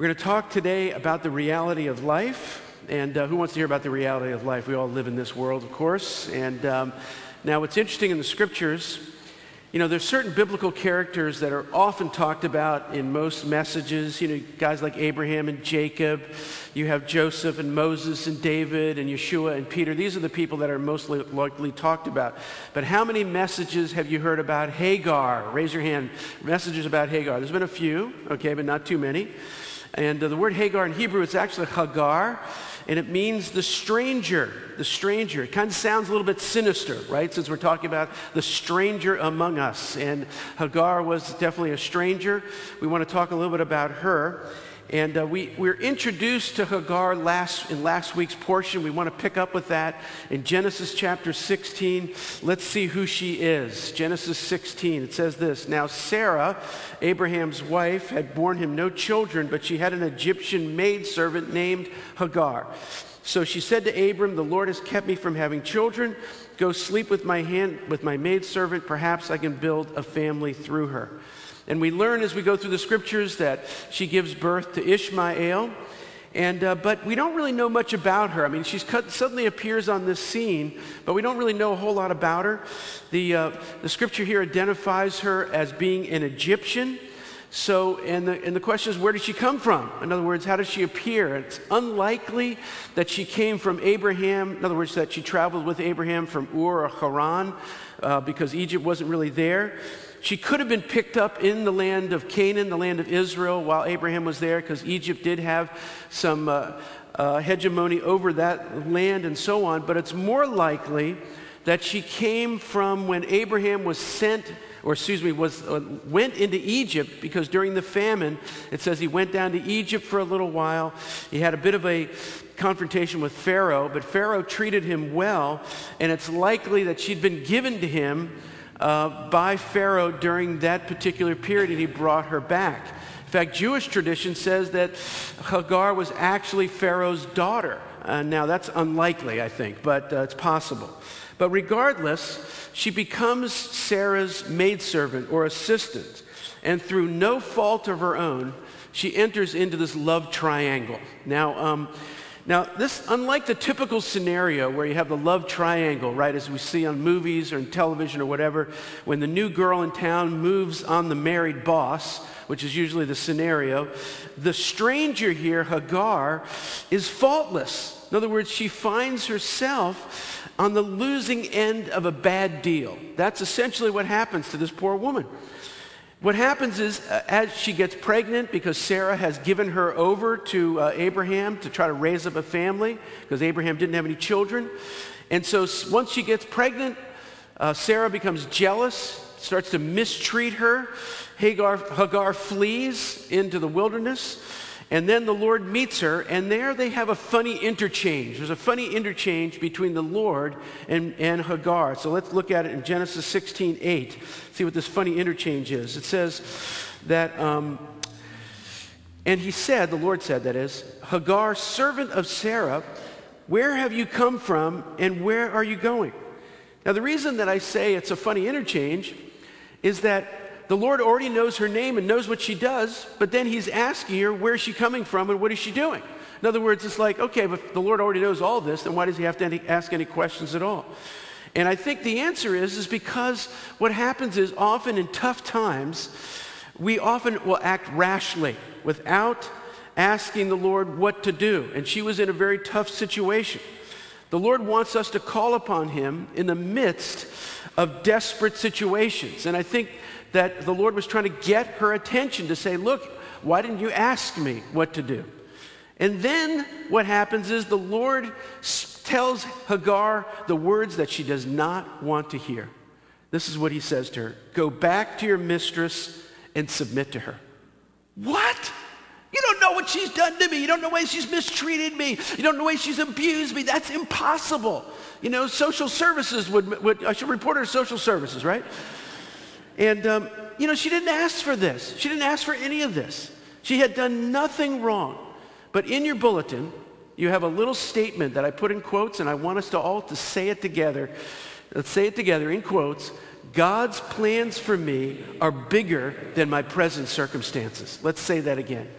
We're going to talk today about the reality of life. And who wants to hear about the reality of life? We all live in this world, of course. And now what's interesting in the scriptures, there's certain biblical characters that are often talked about in most messages. Guys like Abraham and Jacob. You have Joseph and Moses and David and Yeshua and Peter. These are the people that are most likely talked about. But how many messages have you heard about Hagar? Raise your hand. Messages about Hagar. There's been a few, okay, but not too many. And the word Hagar in Hebrew, it's actually Hagar, and it means the stranger, the stranger. It kind of sounds a little bit sinister, right, since we're talking about the stranger among us. And Hagar was definitely a stranger. We want to talk a little bit about her. And we're introduced to Hagar in last week's portion. We want to pick up with that in Genesis chapter 16. Let's see who she is. Genesis 16, it says this. Now Sarah, Abraham's wife, had borne him no children, but she had an Egyptian maidservant named Hagar. So she said to Abram, "The Lord has kept me from having children. Go sleep with my maidservant. Perhaps I can build a family through her." And we learn as we go through the scriptures that she gives birth to Ishmael, but we don't really know much about her. I mean, suddenly appears on this scene, but we don't really know a whole lot about her. The scripture here identifies her as being an Egyptian. So, and the question is, where did she come from? In other words, how does she appear? It's unlikely that she came from Abraham. In other words, that she traveled with Abraham from Ur or Haran, because Egypt wasn't really there. She could have been picked up in the land of Canaan, the land of Israel, while Abraham was there, because Egypt did have some hegemony over that land and so on. But it's more likely that she came from when Abraham was went into Egypt, because during the famine, it says he went down to Egypt for a little while. He had a bit of a confrontation with Pharaoh, but Pharaoh treated him well, and it's likely that she'd been given to him by Pharaoh during that particular period, and he brought her back. In fact, Jewish tradition says that Hagar was actually Pharaoh's daughter. Now, that's unlikely, I think, but it's possible. But regardless, she becomes Sarah's maidservant or assistant, and through no fault of her own, she enters into this love triangle. Now, this, unlike the typical scenario where you have the love triangle, right, as we see on movies or in television or whatever, when the new girl in town moves on the married boss, which is usually the scenario, the stranger here, Hagar, is faultless. In other words, she finds herself on the losing end of a bad deal. That's essentially what happens to this poor woman. What happens is, as she gets pregnant, because Sarah has given her over to Abraham to try to raise up a family, because Abraham didn't have any children. And so once she gets pregnant, Sarah becomes jealous, starts to mistreat her. Hagar flees into the wilderness. And then the Lord meets her, and there they have a funny interchange. There's a funny interchange between the Lord and Hagar. So let's look at it in Genesis 16:8. See what this funny interchange is. It says that, and he said, the Lord said, that is, "Hagar, servant of Sarah, where have you come from, and where are you going?" Now, the reason that I say it's a funny interchange is that the Lord already knows her name and knows what she does, but then he's asking her, where's she coming from and what is she doing? In other words, it's like, okay, but the Lord already knows all this, then why does he have to ask any questions at all? And I think the answer is because what happens is often in tough times, we often will act rashly without asking the Lord what to do. And she was in a very tough situation. The Lord wants us to call upon him in the midst of desperate situations. And I think that the Lord was trying to get her attention to say, look, why didn't you ask me what to do? And then what happens is the Lord tells Hagar the words that she does not want to hear. This is what he says to her: "Go back to your mistress and submit to her." What? You don't know what she's done to me. You don't know the way she's mistreated me. You don't know the way she's abused me. That's impossible. Social services I should report her to social services, right? And, she didn't ask for this. She didn't ask for any of this. She had done nothing wrong. But in your bulletin, you have a little statement that I put in quotes, and I want us to all to say it together. Let's say it together in quotes. God's plans for me are bigger than my present circumstances. Let's say that again.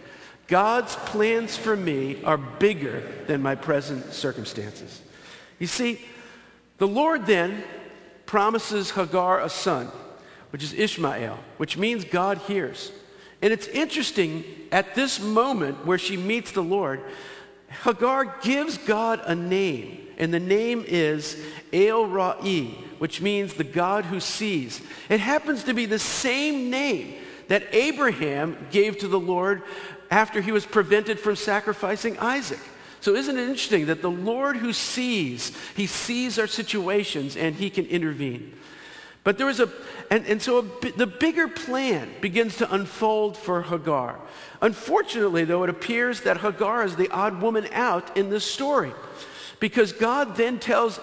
God's plans for me are bigger than my present circumstances. You see, the Lord then promises Hagar a son, which is Ishmael, which means God hears. And it's interesting, at this moment where she meets the Lord, Hagar gives God a name, and the name is El Ra'i, which means the God who sees. It happens to be the same name that Abraham gave to the Lord after he was prevented from sacrificing Isaac. So isn't it interesting that the Lord who sees, he sees our situations and he can intervene. But there was the bigger plan begins to unfold for Hagar. Unfortunately, though, it appears that Hagar is the odd woman out in this story, because God then tells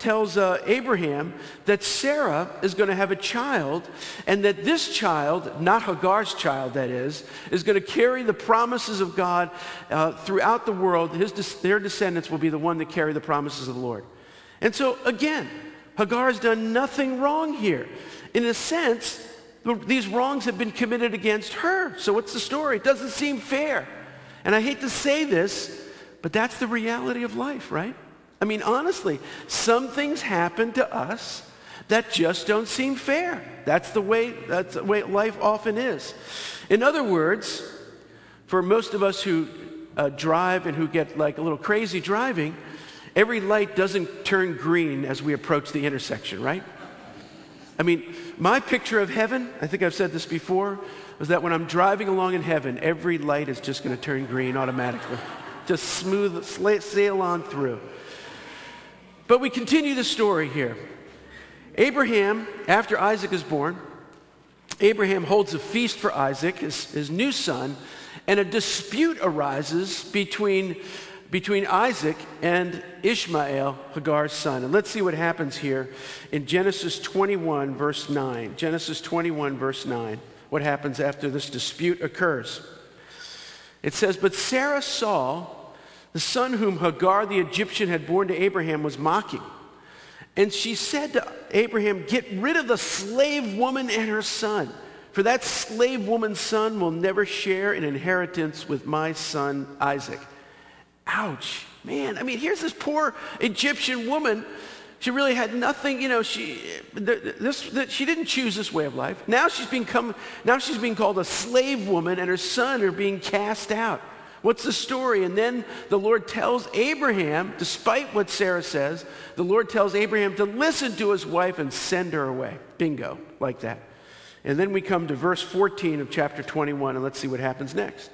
Abraham that Sarah is going to have a child, and that this child, not Hagar's child that is going to carry the promises of God throughout the world. Their descendants will be the one that carry the promises of the Lord. And so again, Hagar has done nothing wrong here. In a sense, these wrongs have been committed against her. So what's the story? It doesn't seem fair. And I hate to say this, but that's the reality of life, right? I mean, honestly, some things happen to us that just don't seem fair. That's the way life often is. In other words, for most of us who drive and who get like a little crazy driving, every light doesn't turn green as we approach the intersection, right? I mean, my picture of heaven, I think I've said this before, was that when I'm driving along in heaven, every light is just going to turn green automatically. Just sail on through. But we continue the story here. Abraham, after Isaac is born, Abraham holds a feast for Isaac, his new son, and a dispute arises between Isaac and Ishmael, Hagar's son. And let's see what happens here in Genesis 21, verse 9. Genesis 21, verse 9. What happens after this dispute occurs? It says, "But Sarah saw the son whom Hagar the Egyptian had borne to Abraham was mocking. And she said to Abraham, 'Get rid of the slave woman and her son, for that slave woman's son will never share an inheritance with my son Isaac.'" Ouch, man. I mean, here's this poor Egyptian woman. She really had nothing, she didn't choose this way of life. Now she's being called a slave woman, and her son are being cast out. What's the story? And then the Lord tells Abraham, despite what Sarah says, the Lord tells Abraham to listen to his wife and send her away. Bingo, like that. And then we come to verse 14 of chapter 21, and let's see what happens next.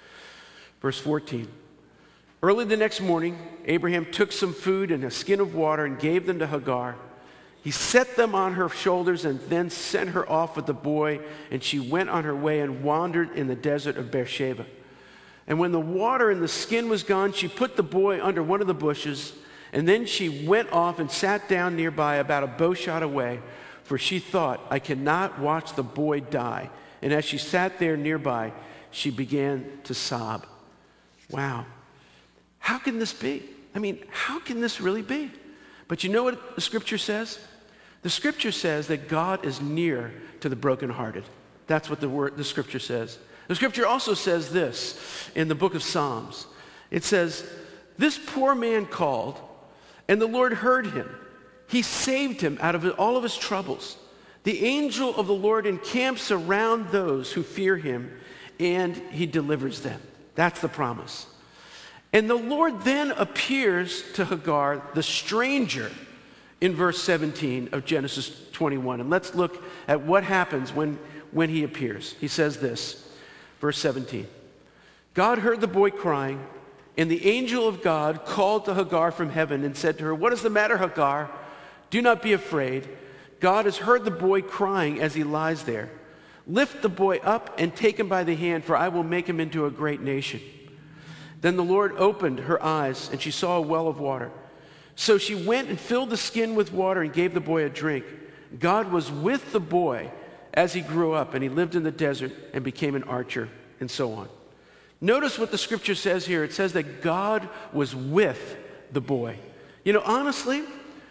Verse 14. "Early the next morning, Abraham took some food and a skin of water and gave them to Hagar. He set them on her shoulders and then sent her off with the boy, and she went on her way and wandered in the desert of Beersheba. And when the water in the skin was gone, she put the boy under one of the bushes, and then she went off and sat down nearby about a bow shot away, for she thought, 'I cannot watch the boy die.' And as she sat there nearby, she began to sob." Wow. How can this be? I mean, how can this really be? But you know what the scripture says? The scripture says that God is near to the brokenhearted. That's what the scripture says. The scripture also says this in the book of Psalms. It says, "This poor man called, and the Lord heard him. He saved him out of all of his troubles. The angel of the Lord encamps around those who fear him, and he delivers them." That's the promise. And the Lord then appears to Hagar, the stranger, in verse 17 of Genesis 21. And let's look at what happens when he appears. He says this, verse 17. "God heard the boy crying, and the angel of God called to Hagar from heaven and said to her, 'What is the matter, Hagar? Do not be afraid. God has heard the boy crying as he lies there. Lift the boy up and take him by the hand, for I will make him into a great nation.' Then the Lord opened her eyes, and she saw a well of water. So she went and filled the skin with water and gave the boy a drink. God was with the boy as he grew up, and he lived in the desert and became an archer," and so on. Notice what the scripture says here. It says that God was with the boy. Honestly,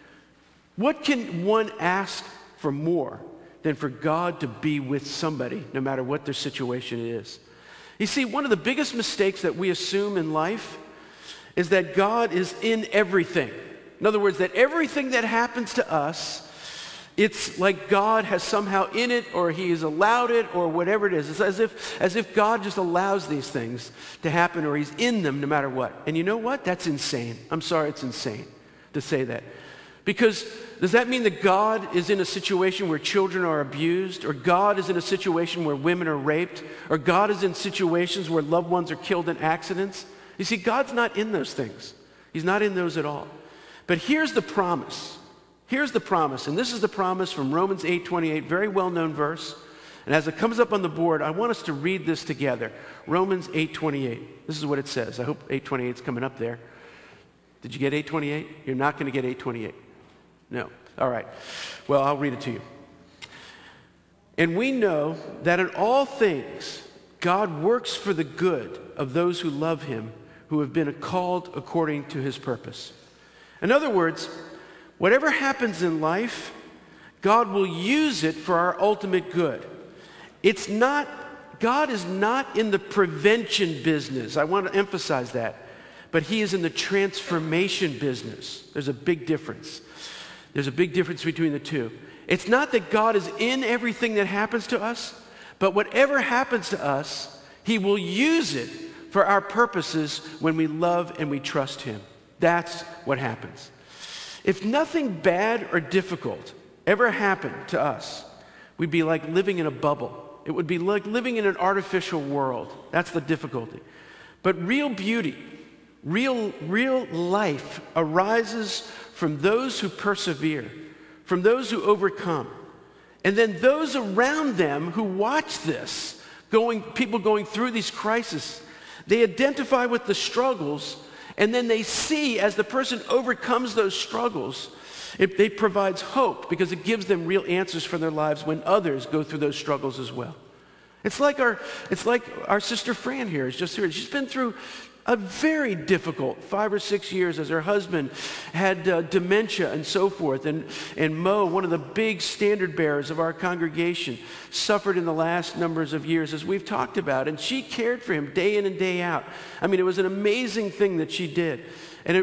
what can one ask for more than for God to be with somebody, no matter what their situation is? You see, one of the biggest mistakes that we assume in life is that God is in everything. In other words, that everything that happens to us, it's like God has somehow in it, or he has allowed it, or whatever it is. It's as if God just allows these things to happen, or he's in them no matter what. And you know what? That's insane. I'm sorry, it's insane to say that. Because does that mean that God is in a situation where children are abused, or God is in a situation where women are raped, or God is in situations where loved ones are killed in accidents? You see, God's not in those things. He's not in those at all. But here's the promise. Here's the promise, and this is the promise from Romans 8:28, very well-known verse. And as it comes up on the board, I want us to read this together. Romans 8:28. This is what it says. I hope 8:28 is coming up there. Did you get 8:28? You're not going to get 8:28. No. All right. Well, I'll read it to you. And we know that in all things, God works for the good of those who love him, who have been called according to his purpose. In other words, whatever happens in life, God will use it for our ultimate good. God is not in the prevention business. I want to emphasize that. But he is in the transformation business. There's a big difference. There's a big difference between the two. It's not that God is in everything that happens to us, but whatever happens to us, he will use it for our purposes when we love and we trust him. That's what happens. If nothing bad or difficult ever happened to us, we'd be like living in a bubble. It would be like living in an artificial world. That's the difficulty. But real beauty, real life arises from those who persevere, from those who overcome. And then those around them who watch this, people going through these crises, they identify with the struggles, and then they see as the person overcomes those struggles, it provides hope because it gives them real answers for their lives when others go through those struggles as well. It's like our sister Fran here is just here. She's been through a very difficult 5 or 6 years as her husband had dementia and so forth. And Mo, one of the big standard bearers of our congregation, suffered in the last numbers of years, as we've talked about. And she cared for him day in and day out. I mean, it was an amazing thing that she did. And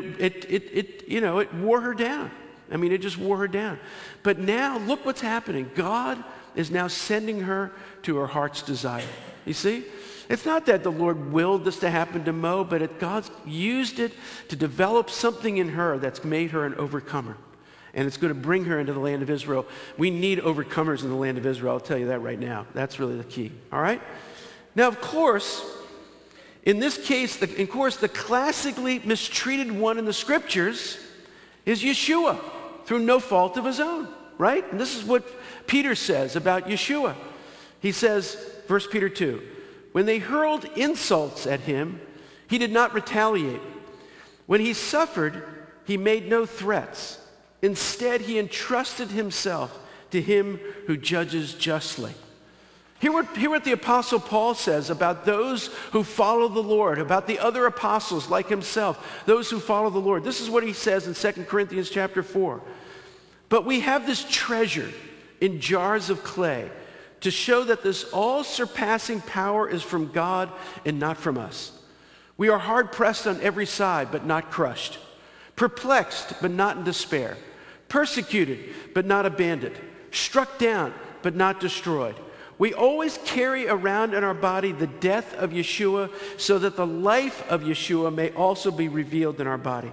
it wore her down. I mean, it just wore her down. But now, look what's happening. God is now sending her to her heart's desire. You see? It's not that the Lord willed this to happen to Mo, but God's used it to develop something in her that's made her an overcomer. And it's going to bring her into the land of Israel. We need overcomers in the land of Israel. I'll tell you that right now. That's really the key. All right? Now, of course, in this case, the classically mistreated one in the scriptures is Yeshua, through no fault of his own. Right? And this is what Peter says about Yeshua. He says, 1 Peter 2, when they hurled insults at him, he did not retaliate. When he suffered, he made no threats. Instead, he entrusted himself to him who judges justly. Hear what the Apostle Paul says about those who follow the Lord, about the other apostles like himself, those who follow the Lord. This is what he says in 2 Corinthians chapter 4. But we have this treasure in jars of clay to show that this all-surpassing power is from God and not from us. We are hard-pressed on every side, but not crushed. Perplexed, but not in despair. Persecuted, but not abandoned. Struck down, but not destroyed. We always carry around in our body the death of Yeshua so that the life of Yeshua may also be revealed in our body.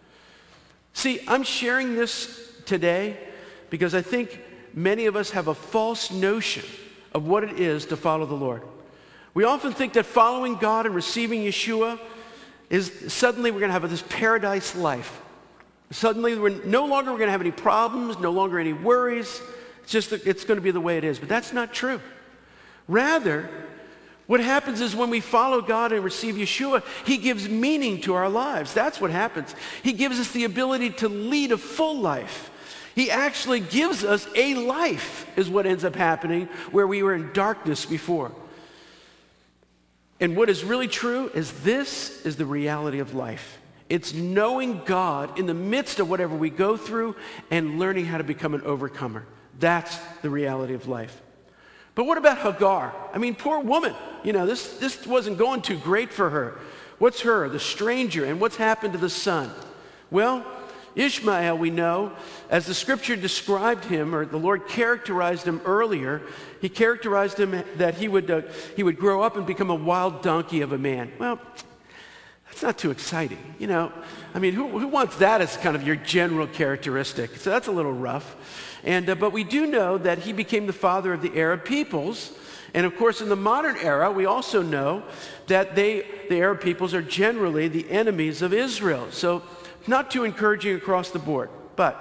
See, I'm sharing this today because I think many of us have a false notion of what it is to follow the Lord. We often think that following God and receiving Yeshua is suddenly we're going to have this paradise life. Suddenly we're no longer going to have any problems, no longer any worries. It's just that it's going to be the way it is. But that's not true. Rather, what happens is when we follow God and receive Yeshua, he gives meaning to our lives. That's what happens. He gives us the ability to lead a full life. He actually gives us a life, is what ends up happening, where we were in darkness before. And what is really true is this is the reality of life. It's knowing God in the midst of whatever we go through and learning how to become an overcomer. That's the reality of life. But what about Hagar? I mean, poor woman. This wasn't going too great for her. What's her, the stranger, and what's happened to the son? Well, Ishmael, we know, as the scripture described him, or the Lord characterized him earlier, he characterized him that he would grow up and become a wild donkey of a man. Well, that's not too exciting. Who wants that as kind of your general characteristic? So that's a little rough. But we do know that he became the father of the Arab peoples. And of course, in the modern era, we also know that the Arab peoples are generally the enemies of Israel. So not too encouraging across the board. But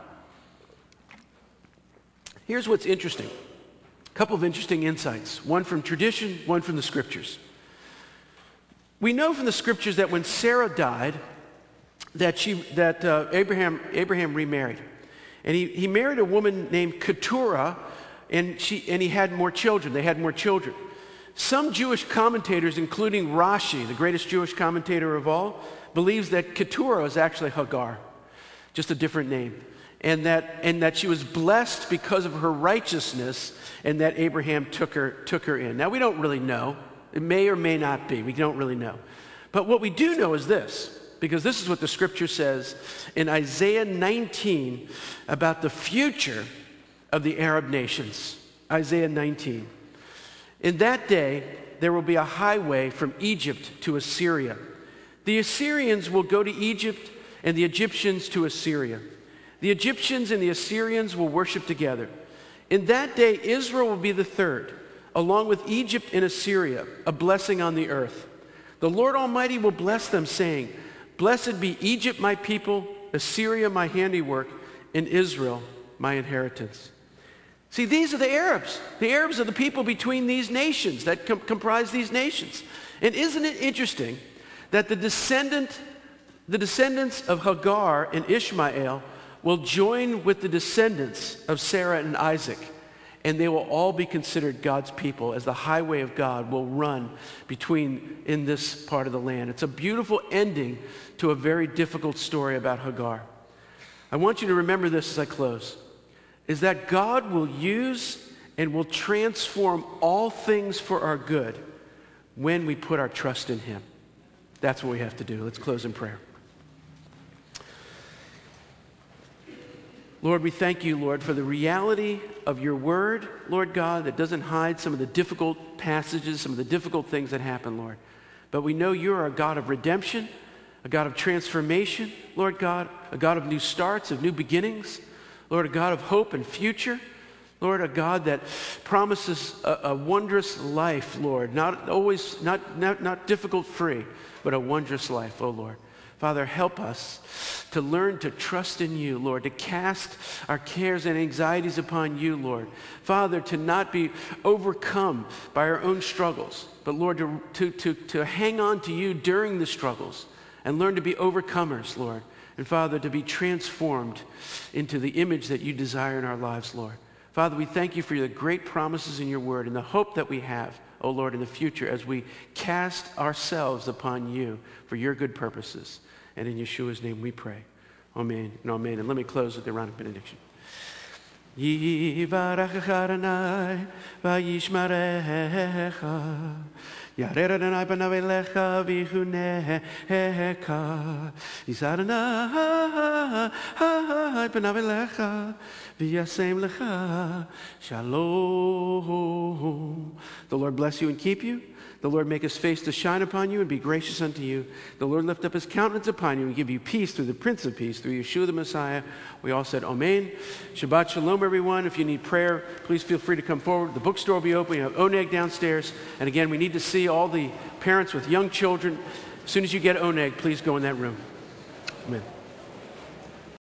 here's what's interesting. A couple of interesting insights. One from tradition, one from the scriptures. We know from the scriptures that when Sarah died, that Abraham remarried. And he married a woman named Keturah, and he had more children. They had more children. Some Jewish commentators, including Rashi, the greatest Jewish commentator of all, believes that Keturah is actually Hagar, just a different name. And that she was blessed because of her righteousness, and that Abraham took her in. Now, we don't really know. It may or may not be. We don't really know. But what we do know is this, because this is what the scripture says in Isaiah 19 about the future of the Arab nations. Isaiah 19. In that day, there will be a highway from Egypt to Assyria. The Assyrians will go to Egypt, and the Egyptians to Assyria. The Egyptians and the Assyrians will worship together. In that day, Israel will be the third, along with Egypt and Assyria, a blessing on the earth. The Lord Almighty will bless them, saying, "Blessed be Egypt, my people, Assyria, my handiwork, and Israel, my inheritance." See, these are the Arabs. The Arabs are the people between these nations that comprise these nations. And isn't it interesting that the descendants of Hagar and Ishmael will join with the descendants of Sarah and Isaac, and they will all be considered God's people as the highway of God will run in this part of the land. It's a beautiful ending to a very difficult story about Hagar. I want you to remember this as I close, is that God will use and will transform all things for our good when we put our trust in him. That's what we have to do. Let's close in prayer. Lord, we thank you, Lord, for the reality of your word, Lord God, that doesn't hide some of the difficult passages, some of the difficult things that happen, Lord. But we know you're a God of redemption, a God of transformation, Lord God, a God of new starts, of new beginnings, Lord, a God of hope and future, Lord, a God that promises a wondrous life, Lord, not difficult free, but a wondrous life, oh Lord. Father, help us to learn to trust in you, Lord, to cast our cares and anxieties upon you, Lord. Father, to not be overcome by our own struggles, but Lord, to hang on to you during the struggles and learn to be overcomers, Lord. And Father, to be transformed into the image that you desire in our lives, Lord. Father, we thank you for the great promises in your word and the hope that we have, oh Lord, in the future as we cast ourselves upon you for your good purposes. And in Yeshua's name we pray. Amen and amen. And let me close with the Aaronic benediction. Yivarach Adonai vayishmarecha Yarer Adonai panav elecha v'yichunecha Yisar Adonai panav elecha v'yasem lecha Shalom. The Lord bless you and keep you. The Lord make his face to shine upon you and be gracious unto you. The Lord lift up his countenance upon you and give you peace through the Prince of Peace, through Yeshua the Messiah. We all said amen. Shabbat shalom, everyone. If you need prayer, please feel free to come forward. The bookstore will be open. We have Oneg downstairs. And again, we need to see all the parents with young children. As soon as you get Oneg, please go in that room. Amen.